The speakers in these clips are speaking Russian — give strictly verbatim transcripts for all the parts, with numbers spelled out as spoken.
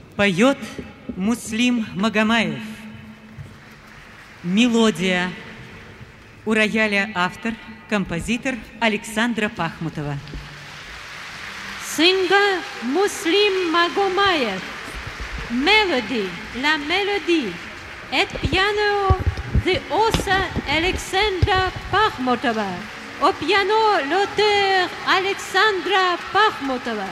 Поет Муслим Магомаев. Мелодия. У рояля автор, композитор Александра Пахмутова. Singer Muslim Magomayev. Melody, la mélodie. Et piano, the author Alexandra Pahmutova. Au piano, l'auteur Alexandra Pahmutova.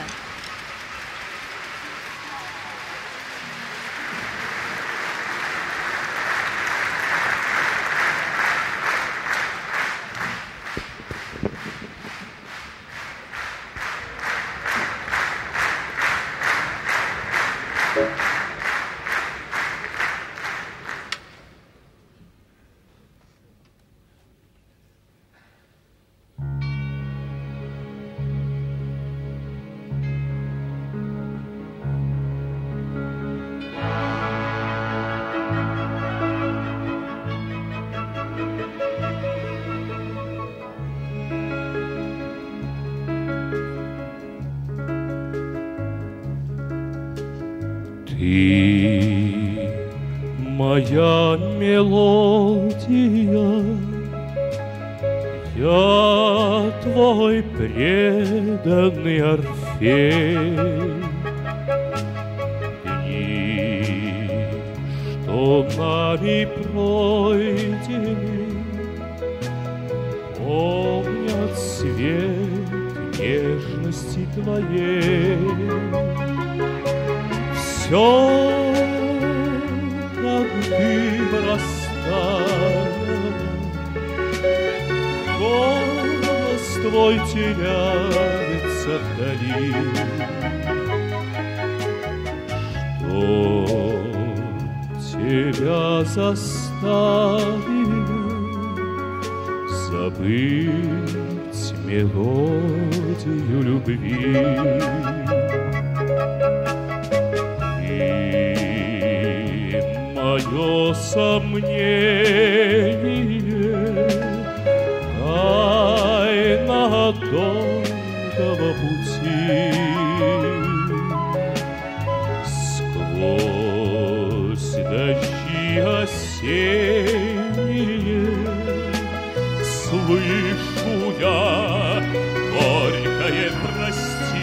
Ты моя мелодия, я твой преданный Орфей. Дни, что нами пройдены, помнят свет нежности твоей. Все, как дым растаял, голос твой теряется вдали. Что тебя заставило забыть мелодию любви? Мое сомнение, тайна долгого пути, сквозь дожди осенние слышу я горькое прости.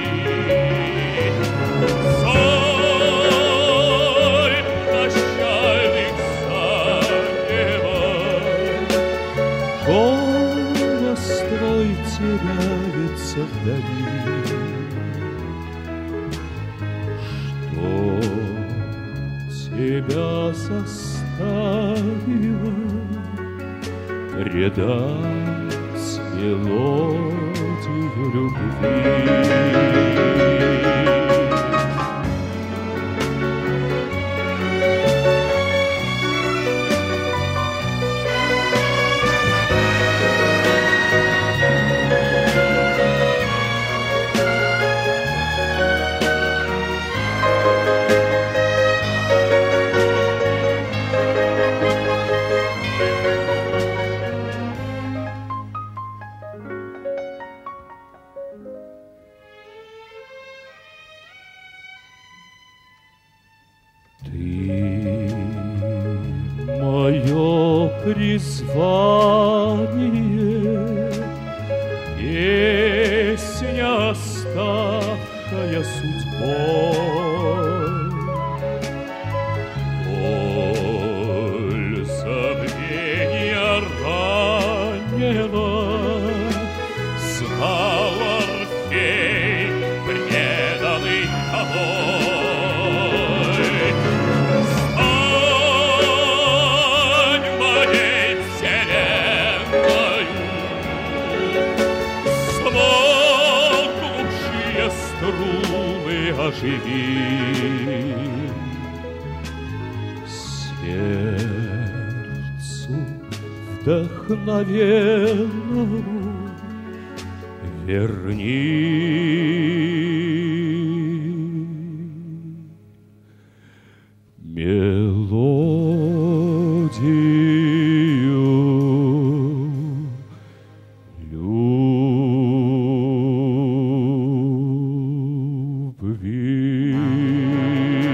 Голос твой теряется вдали. Что тебя заставило предать мелодию любви? Мое призвание, песня, ставшая судьбой, боль забвения ранена, знал Орфей, преданный тобой. Струны оживи, сердцу вдохновенному верни мелодию любви.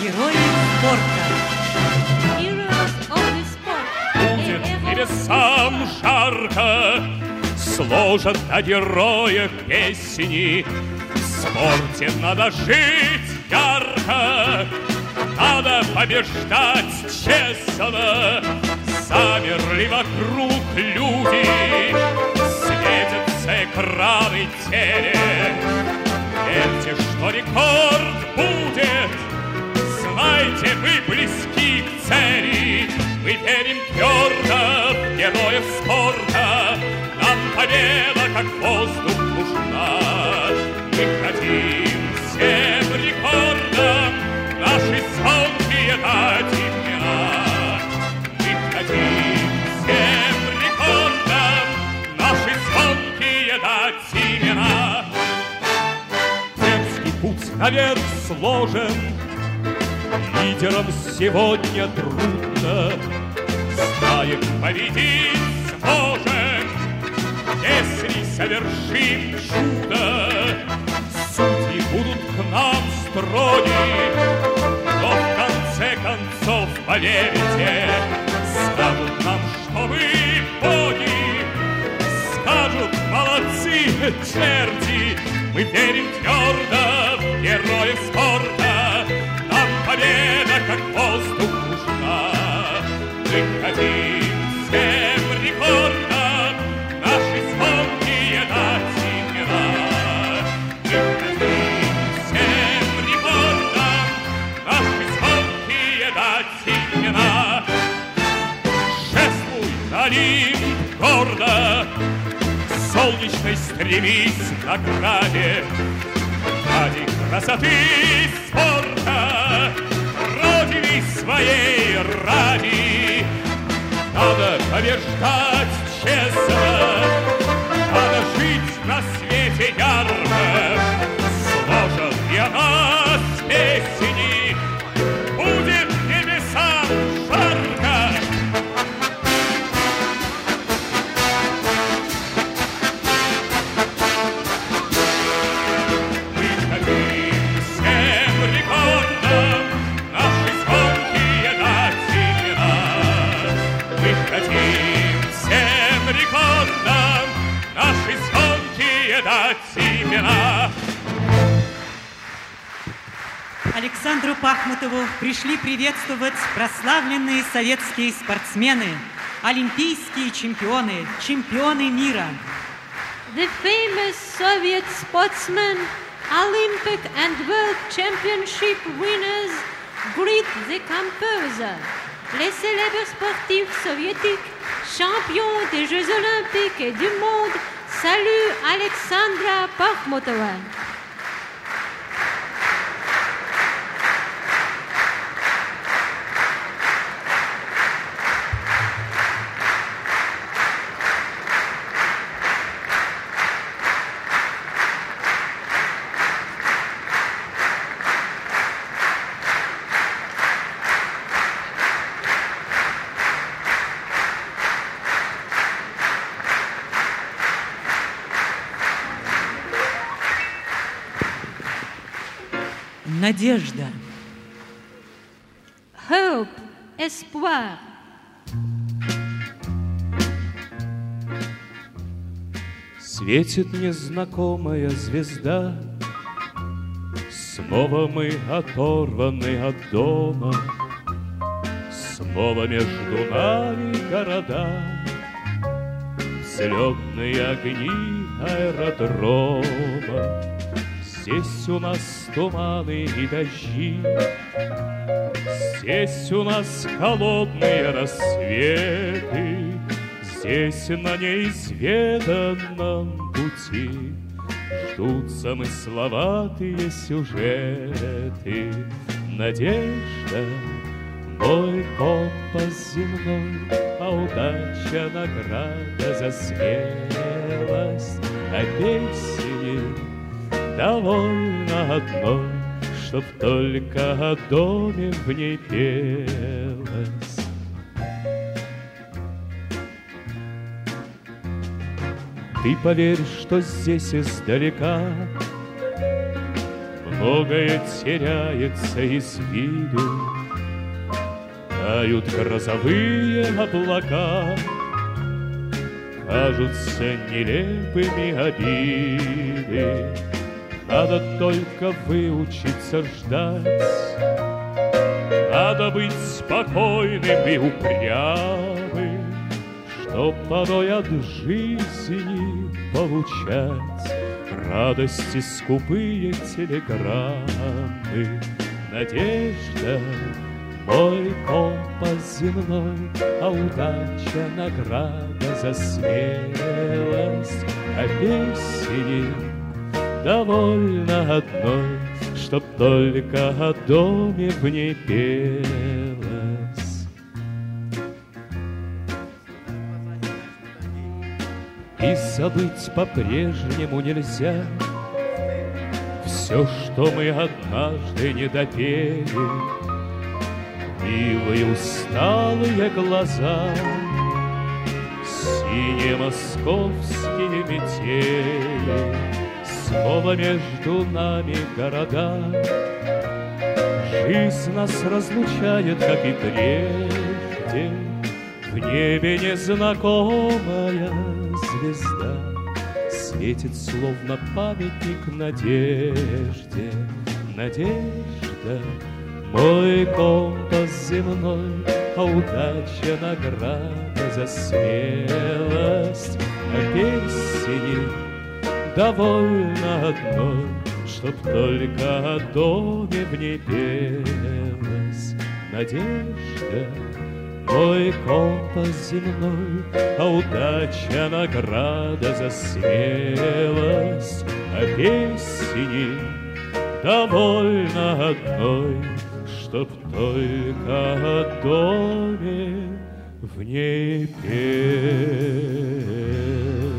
Герои спорта. Heroes of the sport. Будет небесам жарко, сложат о героях песни. В спорте надо жить ярко, надо побеждать честно. Замерли вокруг люди, светятся экраны теле. Верьте, что рекорд будет, знайте, вы близки к цели. Мы верим твердо в героев спорта, нам победа, как воздух, нужна. Мы хотим всем рекордам наши звонкие дать имена. Мы хотим всем рекордам наши звонкие дать имена. Детский путь наверх сложен, лидерам сегодня трудно. Знаем, победить сможем, если совершим чудо. Судьи будут к нам строги, но в конце концов, поверьте, скажут нам, что мы боги. Скажут: молодцы, черти, мы верим твердо в героев спорта. Нам победа, как воздух, нужна. Мы хотим всем рекордам наши звонкие дать имена. Мы хотим всем рекордам наши звонкие дать имена. Шествуй на Олимп гордо, солнечной стремись к награде. Ради красоты спорта, Родины своей ради. Надо побеждать честно, надо жить на свете ярко. Сложат для нас песни, будет небесам жарко. Мы хотим всем рекордам наши звонкие дать имена. Мы хотим всем рекордам наши звонкие дать имена. Александру Пахмутову пришли приветствовать прославленные советские спортсмены, олимпийские чемпионы, чемпионы мира. The famous Soviet sportsmen, Olympic and World Championship winners greet the composer. Les célèbres sportifs soviétiques, champions des Jeux olympiques et du monde, saluent Alexandra Pakhmutova. Надежда. Hope, espoir. Светит незнакомая звезда, снова мы оторваны от дома, снова между нами города, взлетные огни аэродрома. Здесь у нас туманы и дожди, здесь у нас холодные рассветы, здесь на неизведанном пути ждут замысловатые сюжеты. Надежда — мой компас земной, а удача — награда за смелость. А песни довольно одной, чтоб только о доме в ней пелось. Ты поверь, что здесь издалека многое теряется из виду, тают грозовые облака, кажутся нелепыми обиды. Надо только выучиться ждать, надо быть спокойным и упрямым, чтоб порой от жизни получать радости скупые телеграммы. Надежда — мой компас земной, а удача — награда за смелость. А песни довольно одной, чтоб только о доме в ней пелось. И забыть по-прежнему нельзя все, что мы однажды не допели. Милые усталые глаза, синие московские метели, снова между нами города. Жизнь нас разлучает, как и прежде. В небе незнакомая звезда светит, словно памятник надежде. Надежда — мой компас земной, а удача — награда за смелость. А песни довольно одной, чтоб только о доме в ней пелось. Надежда — мой компас земной, а удача — награда за смелость. А песни довольно одной, чтоб только о доме в ней пелось.